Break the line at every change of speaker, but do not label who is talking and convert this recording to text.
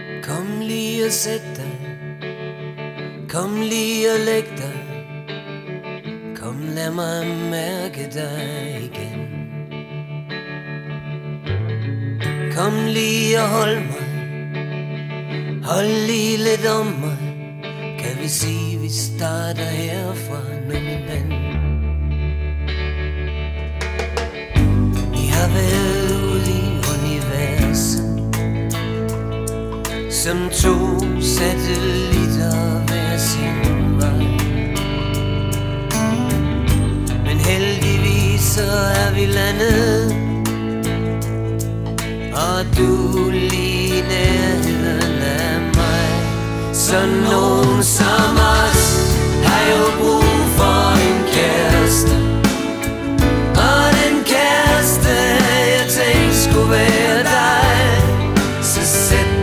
Kom lige og sæt dig, kom lige og læg dig, kom lad mig mærke dig igen. Kom lige og hold mig, hold lige lidt om mig, kan vi sige vi starter herfra nu min ven. Vi har været ude i universet som to satellitter hver sin vej, men heldigvis så er vi landet, og du lige nærheden af mig. Så nogen